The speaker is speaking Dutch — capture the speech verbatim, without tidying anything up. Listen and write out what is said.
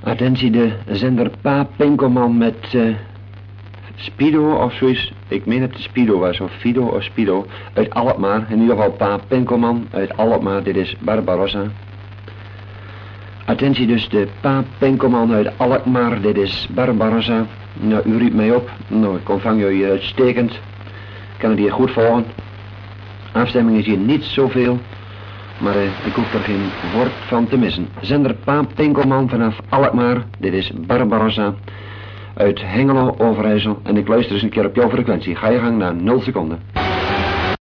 Attentie, de zender Pa Pinkelman met uh, Spido of zoiets. Ik meen dat het Spido was, of Fido of Spido. Uit Alkmaar, in ieder geval Pa Pinkelman uit Alkmaar. Dit is Barbarossa. Attentie dus, de Pa Pinkelman uit Alkmaar. Dit is Barbarossa. Nou, u riep mij op. Nou, ik ontvang jullie uitstekend. Ik kan het hier goed volgen. Afstemming is hier niet zoveel. Maar uh, ik hoef er geen woord van te missen. Zender Pa Pinkelman vanaf Alkmaar. Dit is Barbarossa. Uit Hengelo, Overijssel. En ik luister eens een keer op jouw frequentie. Ga je gang naar nul seconden.